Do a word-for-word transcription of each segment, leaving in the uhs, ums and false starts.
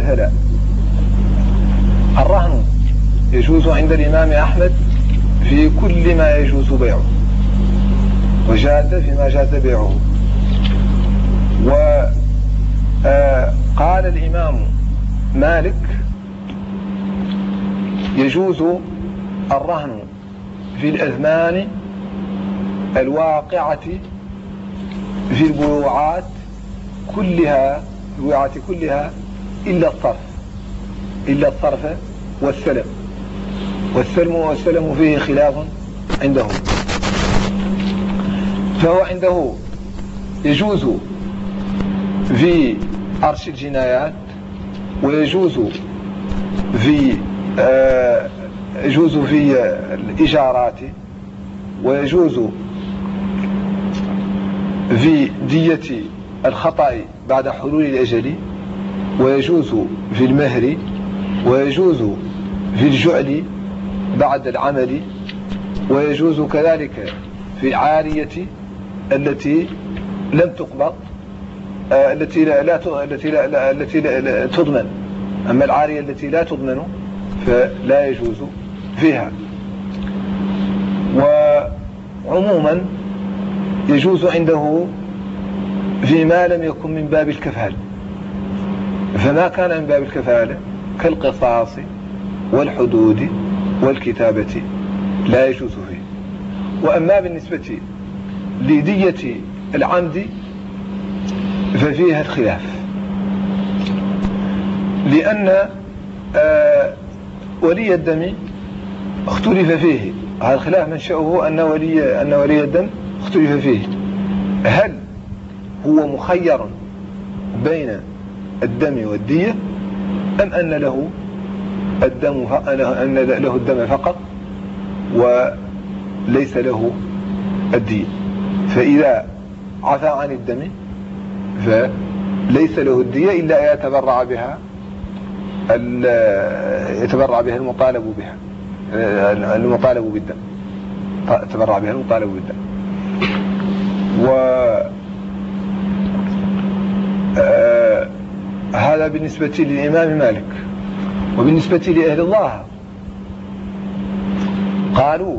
مثلا الرهن يجوز عند الإمام أحمد في كل ما يجوز بيعه، وجاز فيما جاز بيعه. وقال الإمام مالك يجوز الرهن في الأزمان الواقعة في البيوعات كلها البيوعات كلها إلا الصرف إلا الصرف والسلم، والسلم والسلم فيه خلاف عنده. فهو عنده يجوز في أرش الجنايات، ويجوز في آه يجوز في الإجارات، ويجوز في دية الخطأ بعد حلول الأجل، ويجوز في المهر، ويجوز في الجعل بعد العمل، ويجوز كذلك في العارية التي لم تقبض التي لا, لا التي لا, لا التي لا, لا تضمن. أما العارية التي لا تضمن فلا يجوز فيها. وعموما يجوز عنده فيما لم يكن من باب الكفالة، فما كان من باب الكفالة كالقصاص والحدود والكتابة لا يجوز فيه. وأما بالنسبة لدية العمد ففيها الخلاف، لأن آه ولي الدم اختلف فيه. هذا الخلاف منشأه أن ولي, أن ولي الدم اختلف فيه، هل هو مخير بين الدم والدية، أم أن له الدم أن له الدم فقط وليس له الدية. فإذا عفى عن الدم فليس له الدية إلا يتبرع بها يتبرع بها المطالب بها المطالب بالدم تبرع بها المطالب بالدم. وهذا بالنسبة للإمام مالك. وبالنسبة لأهل الله قالوا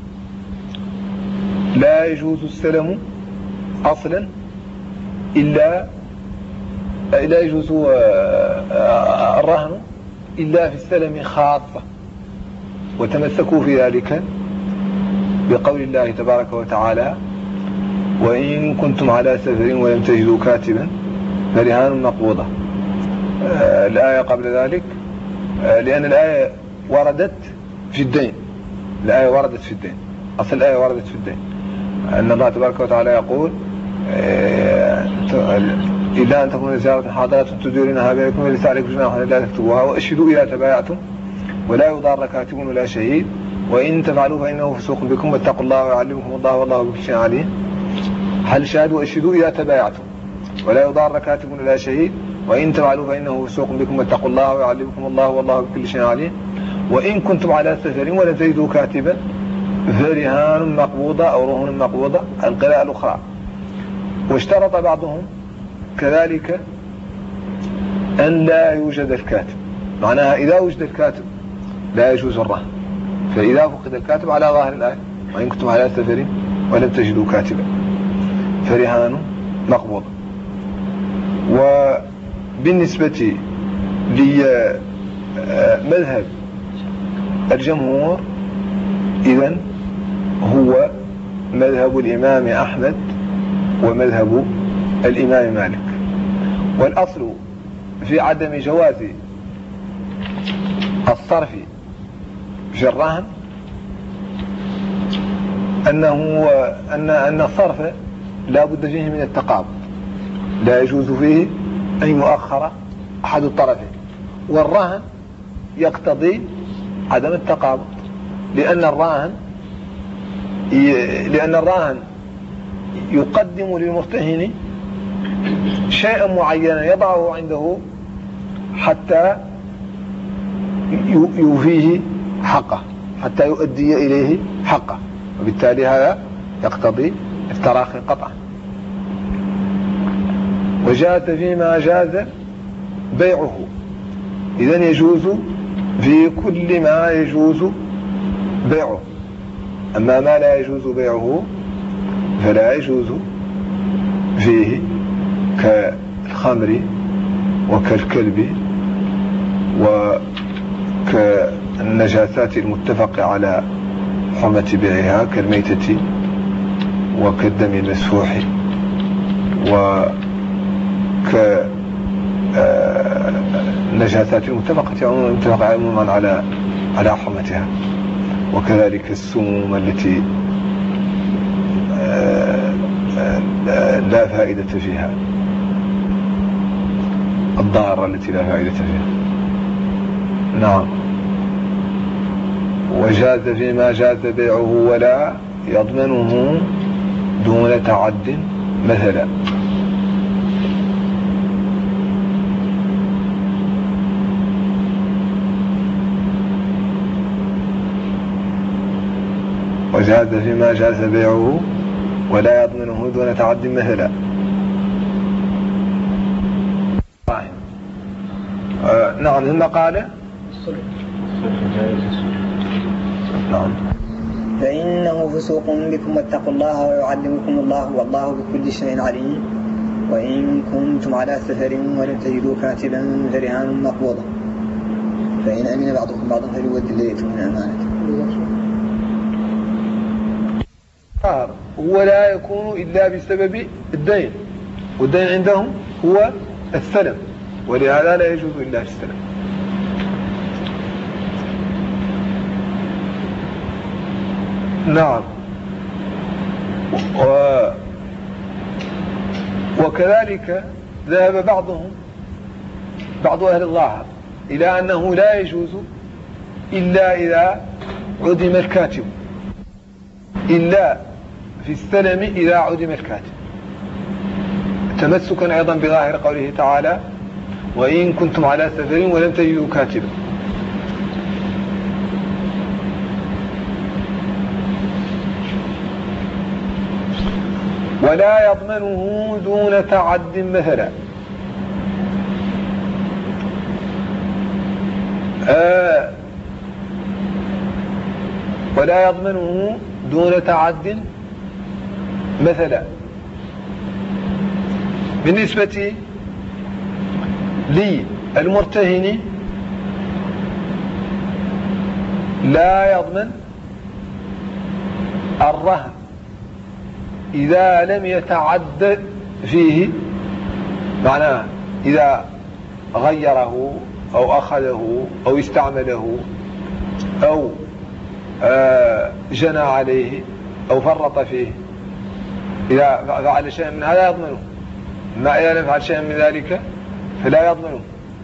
لا يجوز السلم أصلا إلا لا يجوز الرهن إلا في السلم خاصة، وتمسكوا في ذلك بقول الله تبارك وتعالى: وإن كنتم على سفر ولم تجدوا كاتبا فرهان مقبوضة. الآية قبل ذلك، لأن الآية وردت في الدين الآية وردت في الدين أصل الآية وردت في الدين أن الله تبارك وتعالى يقول: إلا أن تكون زيارة حاضرة تديرونها بينكم وليس عليكم جناح لا تكتبوها وأشهدوا إذا تبايعتم ولا يضار كاتب ولا شهيد وإن تفعلوا فإنه فسوق بكم واتقوا الله ويعلمكم الله والله بكل شيء عليم. هل شهدوا وأشهدوا إذا تبايعتم ولا يضار كاتب ولا شهيد وإن تفعلوا فإنه فسوق بكم واتقوا الله ويعلمكم الله والله بكل شيء عليم. وإن كنتم على سفر ولم تجدوا كاتبا فرهان مقبوضة أو رهن مقبوضة القراءة الأخرى. واشترط بعضهم كذلك أن لا يوجد الكاتب، معناها إذا وجد الكاتب لا يجوز الرهن، فإذا فقد الكاتب على ظاهر الآية: وإن كنتم على سفر ولم تجدوا كاتبا فرهان مقبوضة. وبالنسبة لمذهب الجمهور إذن هو مذهب الإمام أحمد ومذهب الإمام مالك. والأصل في عدم جواز الصرف في الرهن أنه أن أن الصرف لا بد فيه من التقابض، لا يجوز فيه أن يؤخر أحد الطرفين، والرهن يقتضي عدم التقابض، لأن الراهن لأن الراهن يقدم للمرتهن شيئا معينا يضعه عنده حتى يوفيه حقه، حتى يؤدي إليه حقه، وبالتالي هذا يقتضي التراخي قطعا. وجاءت فيما جاز بيعه، إذن يجوز في كل ما يجوز بيعه، أما ما لا يجوز بيعه فلا يجوز فيه كالخمر وكالكلب وكالنجاسات المتفق على حرمة بيعها كالميتة وكالدم المسفوح وكالنجاسات المتفقة عموما على على حرمتها، وكذلك السموم التي لا فائدة فيها، الضارة التي لا فائدة فيها. نعم. وجاز فيما جاز بيعه ولا يضمنه دون تعد مثلا. وجاز فيما جاز بيعه ولا يضمنه دون تعد مثلا. آه نعم. ثم قال نعم فإنه فسوق بكم واتقوا الله ويعلمكم الله والله بكل شيء عليم. وإن كنتم على سفر ولم تجدوا كاتبا فرهان مقبوضة، فإن أمن بعضكم بعضا فليؤدي الذي يؤتمن أمانته. ولا يكون إلا بسبب الدين، والدين عندهم هو السلم، ولهذا لا يجوز إلا بالسلم. نعم. و... وكذلك ذهب بعضهم بعض أهل الظاهر إلى أنه لا يجوز إلا إذا عدم الكاتب، إلا في السلم إذا عدم الكاتب، تمسكا أيضا بظاهر قوله تعالى وإن كنتم على سفر ولم تجدوا كاتبا. ولا يضمنه دون تعد مثلا. آه ولا يضمنه دون تعد مثلا. بالنسبة للمرتهن لا يضمن الرهن إذا لم يتعد فيه، معناه إذا غيره أو أخذه أو استعمله أو آه جنى عليه أو فرط فيه، إذا فعل شيئا من هذا يضمنه، ما إذا لم يفعل شيئا من ذلك فلا يضمنه.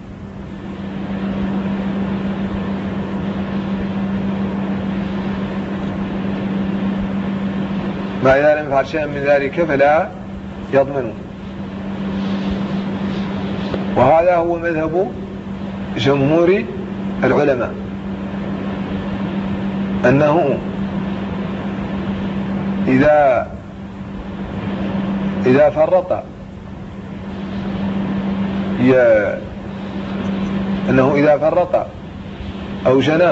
ما إذا لم يفعل شيئا من ذلك فلا يضمنه. وهذا هو مذهب جمهور العلماء، أنه إذا إذا فرط ي... أنه إذا فرط أو جنى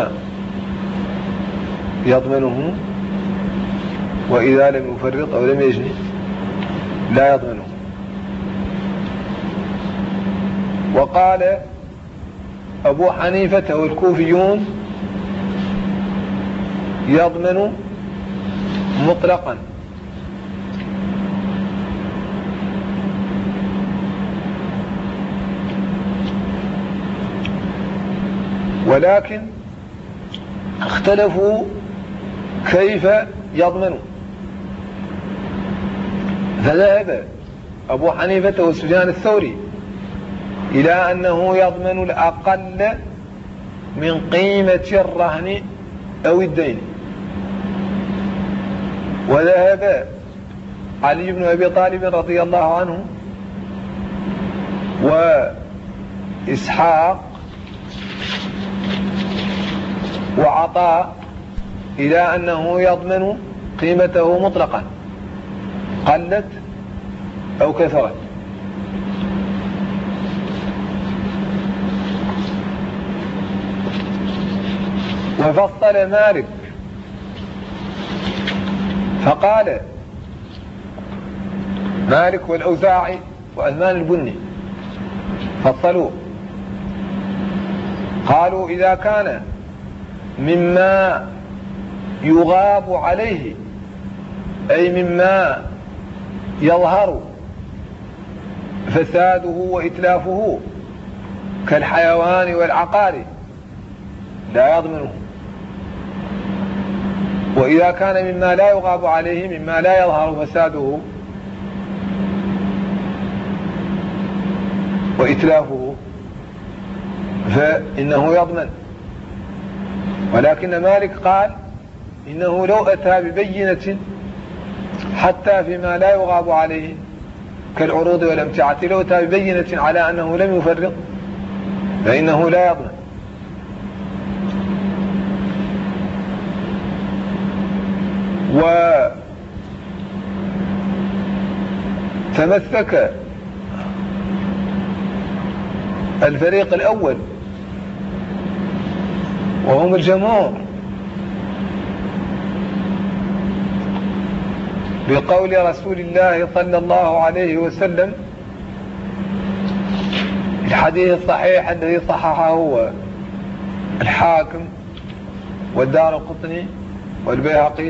يضمنه، وإذا لم يفرط أو لم يجني لا يضمنه. وقال أبو حنيفة والكوفيون يضمن مطلقا، ولكن اختلفوا كيف يضمن. فذهب أبو حنيفة وسفيان الثوري إلى أنه يضمن الأقل من قيمة الرهن أو الدين، وذهب علي بن أبي طالب رضي الله عنه وإسحاق وعطاء إلى أنه يضمن قيمته مطلقا قلت أو كثرت. وفصل مالك فقال مالك والأوزاعي وعثمان البني فصلوا، قالوا إذا كان مما يغاب عليه أي مما يظهر فساده وإتلافه كالحيوان والعقار لا يضمنه، وإذا كان مما لا يغاب عليه مما لا يظهر فساده وإتلافه فإنه يضمن. ولكن مالك قال إنه لو أتى ببينة حتى فيما لا يغاب عليه كالعروض والامتعة، لو أتى ببينة على أنه لم يفرط فإنه لا يضمن. وتمسك الفريق الأول وهم الجمهور بقول رسول الله صلى الله عليه وسلم الحديث الصحيح الذي صححه هو الحاكم والدارقطني والبيهقي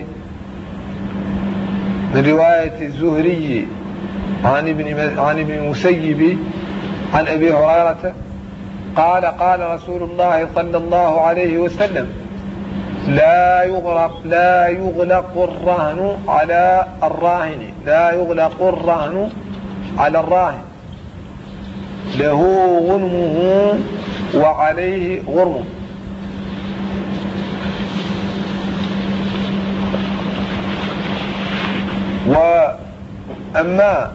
من رواية الزهري عن ابن عن ابن المسيب عن أبي هريرة قال قال رسول الله صلى الله عليه وسلم لا يغلق لا يغلق الرهن على الراهن لا يغلق الرهن على الراهن له غنمه وعليه غرمه. وأما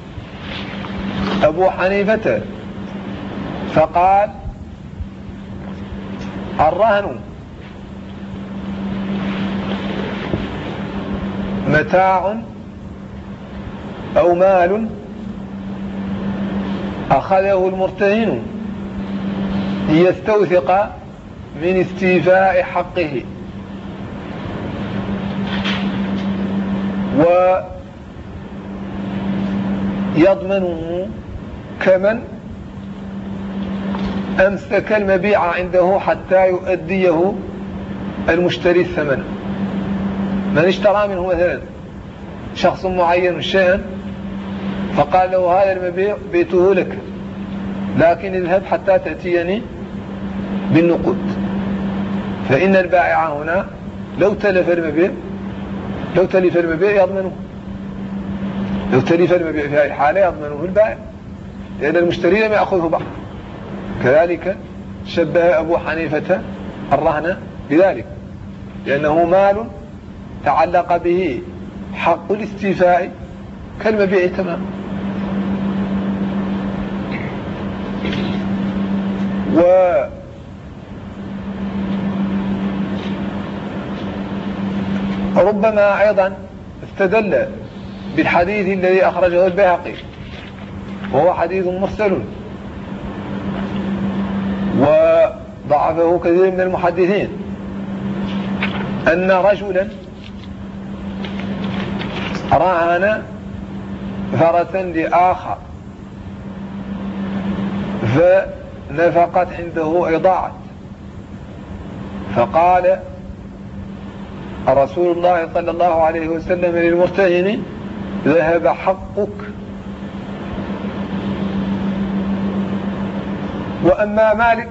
أبو حنيفة فقال الرهن متاع أو مال أخذه المرتهن ليستوثق من استيفاء حقه، ويضمنه كمن أمسك المبيع عنده حتى يؤديه المشتري الثمن. من اشترى منه مثلا شخص معين شيئا فقال له هذا المبيع بيته لك لكن اذهب حتى تأتيني بالنقود، فإن البائع هنا لو تلف المبيع لو تلف المبيع يضمنه لو تلف المبيع في هذه الحالة يضمنه البائع لأن المشتري لم يأخذه بعد. كذلك شبه أبو حنيفة الرهن بذلك لأنه مال تعلق به حق الاستيفاء كالمبيع تمام. وربما أيضا استدل بالحديث الذي أخرجه البيهقي وهو حديث مرسل وضعفه كثير من المحدثين أن رجلا رهن فرسا لآخر فنفقت عنده إضاعت، فقال رسول الله صلى الله عليه وسلم للمرتهن ذهب حقك. وأما مالك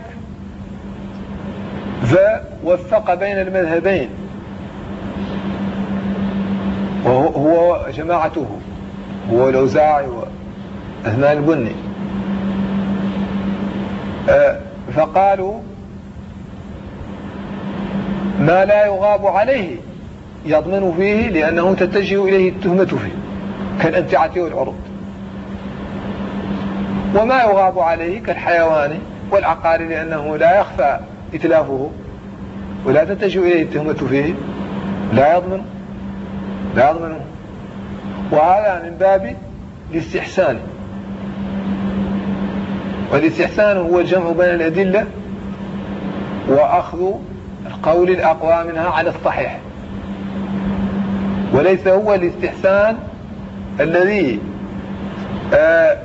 فوفق بين المذهبين وهو جماعته هو الأوزاعي وعثمان البني، فقالوا ما لا يغاب عليه يضمن فيه لأنه تتجه إليه التهمة فيه كالأمتعة والعروض، وما يغاب عليه كالحيوان والعقار لأنه لا يخفى إتلافه ولا تتجه إليه التهمة فيه لا يضمن لا يضمنه. وهذا من باب الاستحسان، والاستحسان هو الجمع بين الأدلة وأخذ القول الأقوى منها على الصحيح، وليس هو الاستحسان الذي آه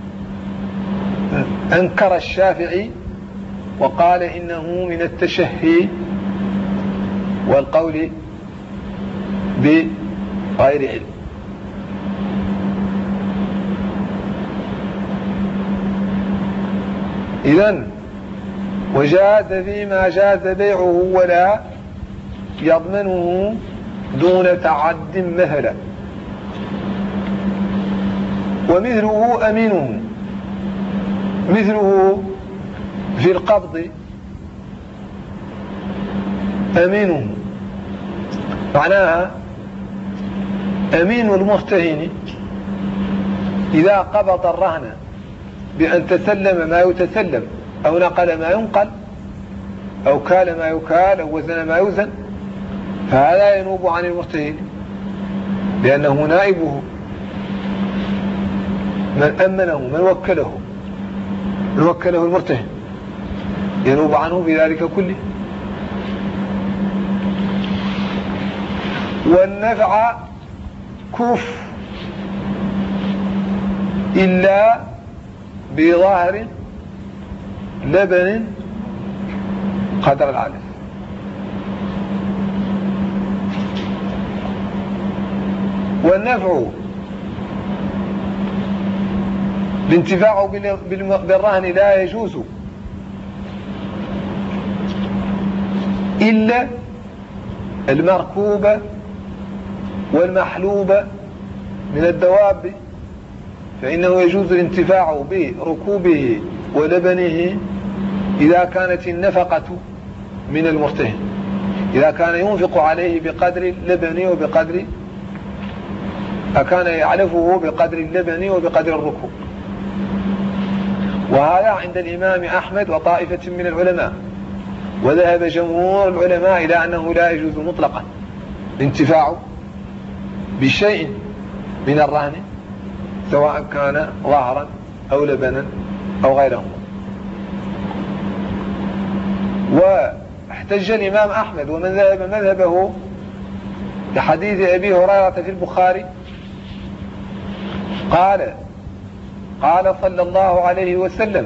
أنكر الشافعي وقال إنه من التشهي والقول بغير علم. إذن وجاز فيما جاز بيعه ولا يضمنه دون تعد مثلا، ومثله أمينه، مثله في القبض أمينه، معناها أمين المرتهن إذا قبض الرهن بأن تسلم ما يتسلم أو نقل ما ينقل أو كال ما يكال أو وزن ما يوزن، فهذا ينوب عن المرتهن لأنه نائبه، من أمنه من وكله من وكله المرتهن ينوب عنه بذلك كله. والنفع كف إلا بظاهر لبن قدر العلف. والنفع الانتفاع بالرهن لا يجوز إلا المركوبة والمحلوبة من الدواب، فإنه يجوز الانتفاع بركوبه ولبنه إذا كانت النفقة من المرتهن، إذا كان ينفق عليه بقدر اللبن وبقدر أكان يعلفه بقدر اللبن وبقدر الركوب. وهذا عند الإمام أحمد وطائفة من العلماء، وذهب جمهور العلماء إلى أنه لا يجوز مطلقا الانتفاع بشيء من الرهن سواء كان ظهرا أو لبنا أو غيره. واحتج الإمام أحمد ومن ذهب مذهبه لحديث أبي هريرة في البخاري قال قال صلى الله عليه وسلم: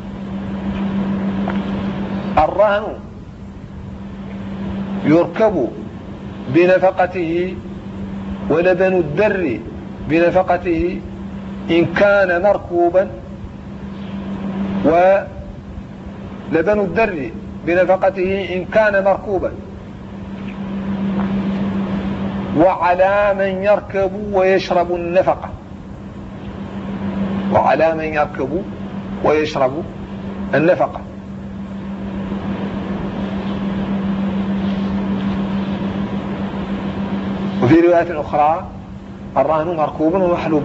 الرهن يركب بنفقته ولبن الدر بنفقته إن كان مركوبا، ولبن الدر بنفقته إن كان مركوبا، وعلى من يركب ويشرب النفقة، وعلى من يركب ويشرب النفقة. وفي رواية أخرى: الرهن مركوب ومحلوب.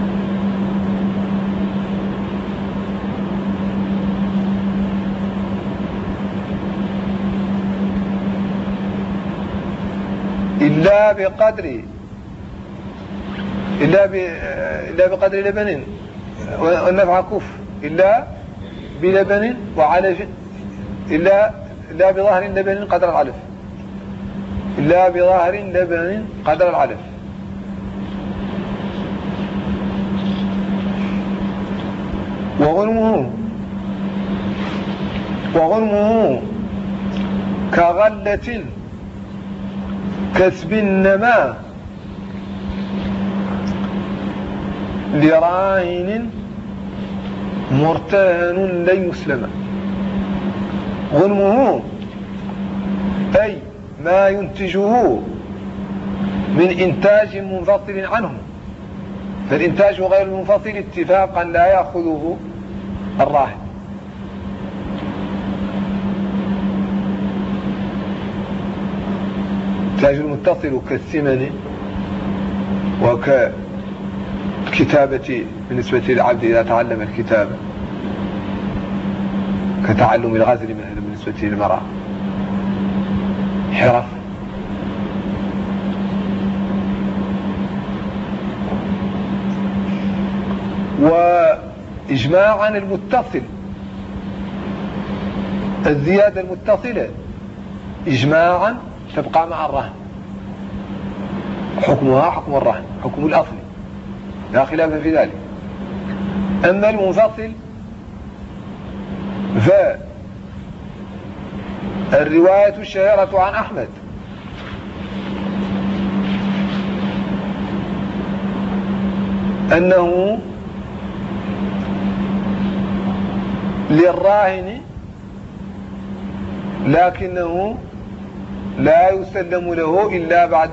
إلا بقدر إلا ب... إلا بقدر لبن، والنفع كف إلا بلبن وعلف، إلا إلا بظاهر لبن قدر العلف، إلا بظاهر لبن قدر العلف. وغنمه وغنمه كغلة كسب النماء لراهن مرتهن لن يسلم. غنمه أي ما ينتجه من إنتاج منفصل عنه، فالإنتاج غير المنفصل اتفاقا لا يأخذه الراهن. الإنتاج المتصل كالثمن وكالكتابة بالنسبة للعبد إذا تعلم الكتابة، كتعلم الغزل مثلا بالنسبة للمرأة، حرف. وإجماعا المتصل، الزيادة المتصلة إجماعا تبقى مع الرهن، حكمها حكم الرهن، حكم الأصل لا خلاف في ذلك. أما المنفصل فالرواية الشهيرة عن أحمد أنه للراهن لكنه لا يسلم له إلا بعد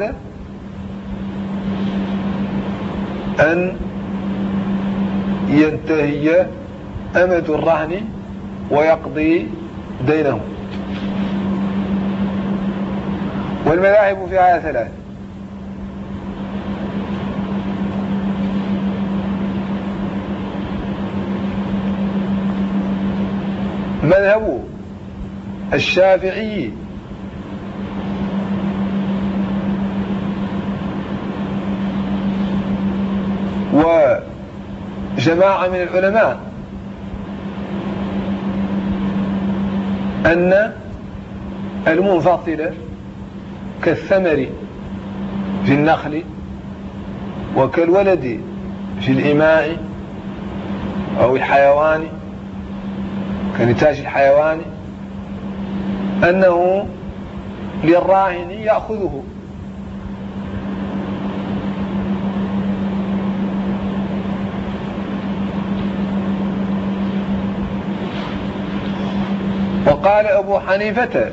أن ينتهي أمد الرهن ويقضي دينه. والمذاهب فيها ثلاث: مذهب الشافعي وجماعة من العلماء أن المنفصل كالثمر في النخل وكالولد في الإماء أو الحيوان كنتاج الحيوان أنه للراهن يأخذه، وقال أبو حنيفة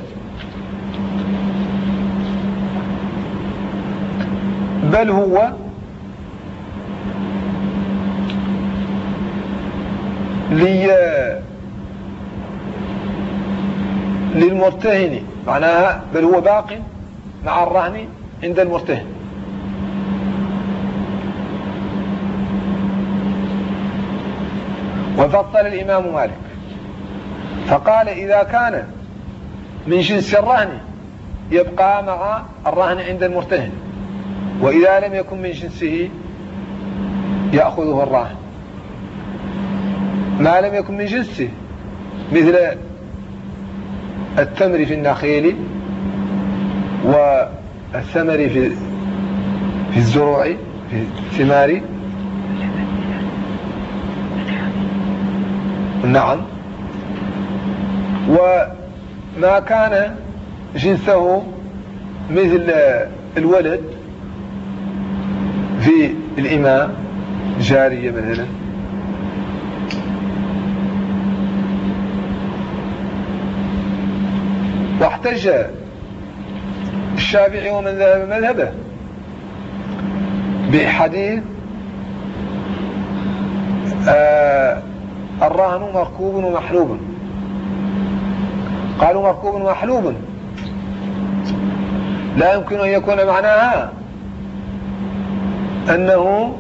بل هو لي للمرتهن، معناها بل هو باق مع الرهن عند المرتهن. وفصل الإمام مالك فقال إذا كان من جنس الرهن يبقى مع الرهن عند المرتهن، وإذا لم يكن من جنسه يأخذه الراهن. ما لم يكن من جنسه مثل التمر في النخيل والثمر في في الزروع في الثمار، نعم، وما كان جنسه مثل الولد في الإماء جارية مثلا. واحتج الشافعي ومن ذهب مذهبه بحديث آه الرهن مركوب ومحلوب. قالوا مركوب ومحلوب لا يمكن أن يكون معناها أنه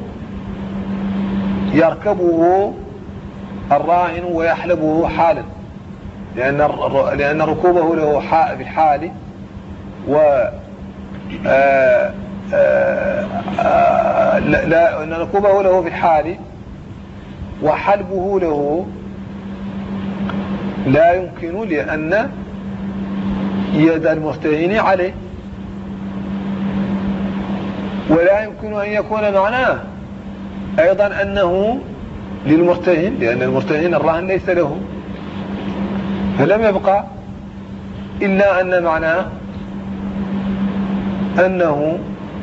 يركبه الراهن ويحلبه حالا، لأن لأن ركوبه له في الحال و آآ آآ لا أن ركوبه له في الحال وحلبه له لا يمكن، لأن يد المرتهن عليه. ولا يمكن أن يكون معناه أيضا أنه للمرتهن، لأن المرتهن الرهن ليس له، فلم يبقى إلا أن معناه أنه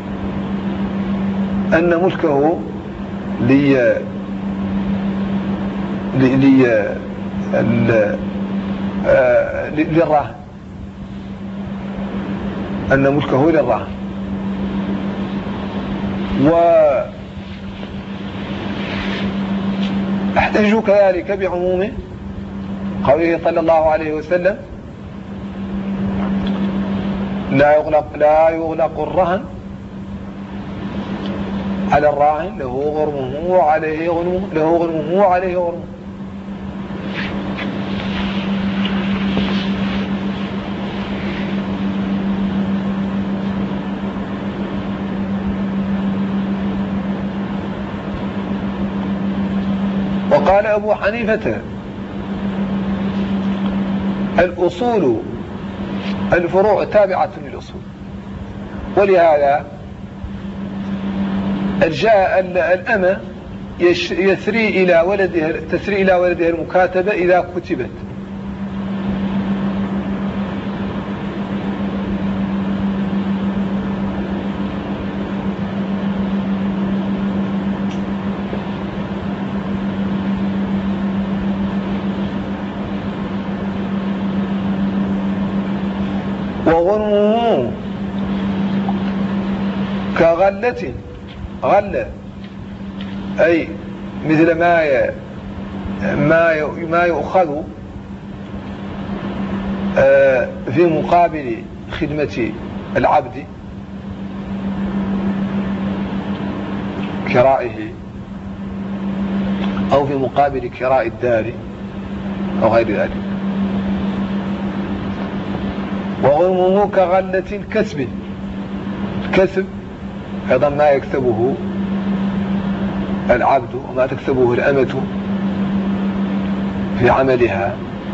أن ملكه لي لي للراهن، أن ملكه للراهن. واحتجوا كذلك بعموم قوله صلى الله عليه وسلم لا يغلق لا يغلق الرهن على الراهن له غرمه وعليه غنمه له غنمه وعليه غرمه. وقال أبو حنيفة الأصول الفروع تابعة للأصول، ولهذا جاء الأمة يسري إلى ولدها تسري إلى ولدها المكاتبة إذا كتبت، وغنمه كغلة، غلة أي مثل ما ما ما يؤخذ في مقابل خدمة العبد كرائه، أو في مقابل كراء الدار أو غير ذلك. وغنمه كغلة كسب، الكسب أيضا ما يكسبه العبد وما تكسبه الأمة في عملها.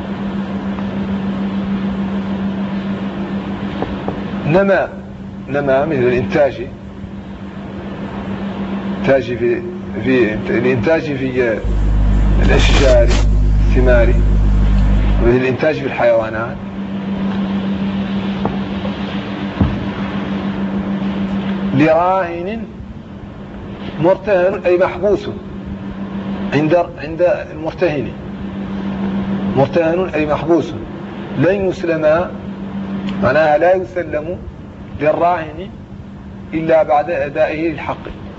نما نما مثل الإنتاج، إنتاج في في الإنتاج في الأشجار الثمار، ومثل الإنتاج في الحيوانات. لراهن مرتهن أي محبوس عند عند المرتهن، مرتهن أي محبوس لن يسلم، معناها لا يسلم للراهن إلا بعد أدائه للحق.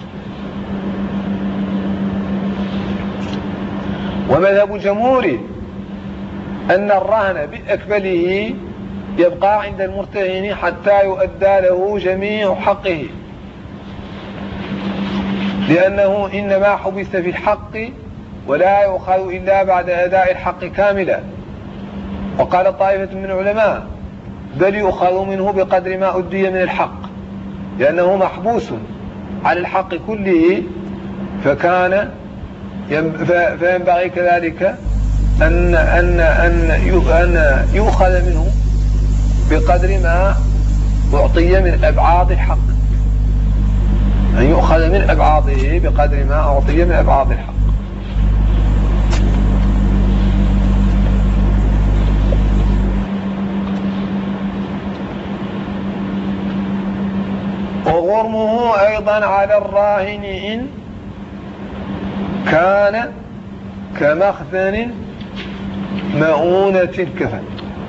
ومذهب الجمهور أن الرهن بأكمله يبقى عند المرتهن حتى يؤدى له جميع حقه، لأنه إنما حبس في الحق ولا يؤخذ إلا بعد أداء الحق كاملا. وقال طائفة من العلماء بل يؤخذ منه بقدر ما أدي من الحق، لأنه محبوس على الحق كله، فكان فينبغي كذلك أن أن أن يؤخذ منه بقدر ما أعطي من أبعاد الحق، أن يؤخذ من أبعاضه بقدر ما أعطي من أبعاد الحق. وغرمه أيضا على الراهن إن كان كمخزن مؤونة الكفن.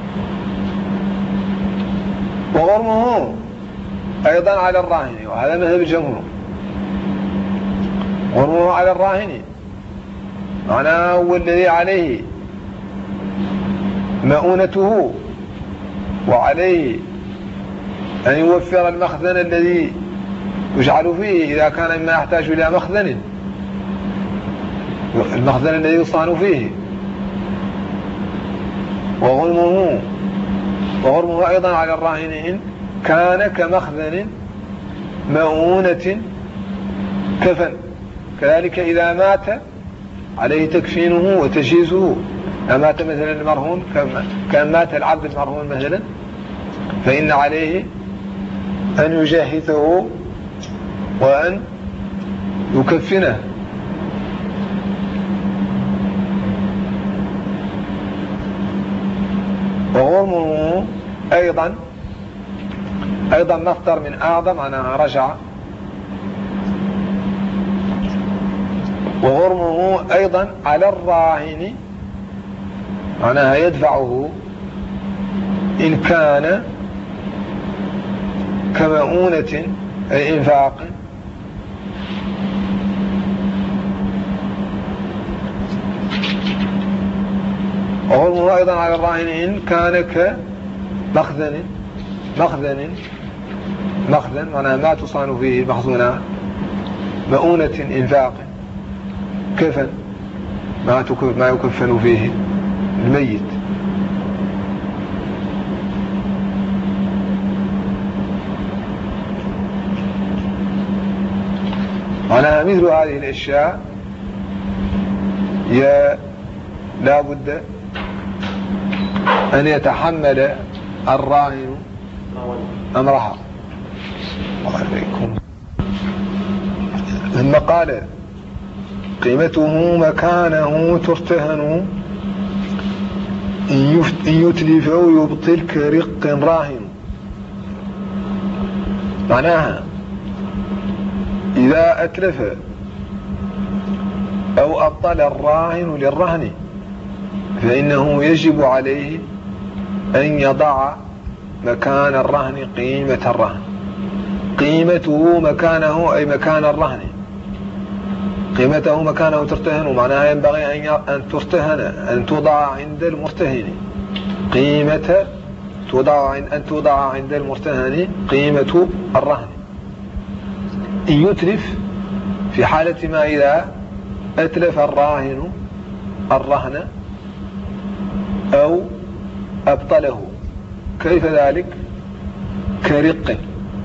وغرمه أيضا على الراهن، وهذا مذهب الجمهور. غرمه على الراهن معناه هو الذي عليه مؤونته، وعليه أن يوفر المخزن الذي يجعل فيه إذا كان ما يحتاج إلى مخزن، المخزن الذي يصان فيه. وغرمه وغرمه أيضا على الراهن إن كان كمخزن مؤونة كفن، كذلك إذا مات عليه تكفينه وتجهيزه. مات مثلا المرهون، كان مات العبد المرهون مثلا، فإن عليه أن يجهزه وأن يكفنه. وغرمه أيضا أيضا مصدر من أعظم، أنا رجع. وغرمه أيضا على الراهن معناها يدفعه إن كان كمؤونة أي إنفاق. وغرمه أيضا على الراهن إن كان كمخزن، مخزن مخزن معناها ما تصان فيه المخزونات، مؤونة إنفاق، كفن ما يكفن فيه الميت. معناها مثل هذه الأشياء لا بد أن يتحمل الراهن أمرها. وعليكم. ثم قال قيمته مكانه ترتهن إن يتلف أو يبطل كرق راهن. معناها إذا أتلف أو أبطل الراهن للرهن فإنه يجب عليه أن يضع مكان الرهن قيمة الرهن. قيمته مكانه أي مكان الرهن، قيمته مكانه ترتهن، معناها ينبغي أن ترتهن أن توضع عند المرتهن. قيمة توضع أن توضع عند المرتهن قيمة الرهن. إن يتلف في حالة ما إذا أتلف الراهن الرهن أو أبطله. كيف ذلك؟ كرق،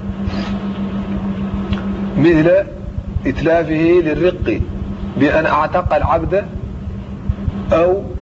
مثل إتلافه للرق بأن أعتق العبد أو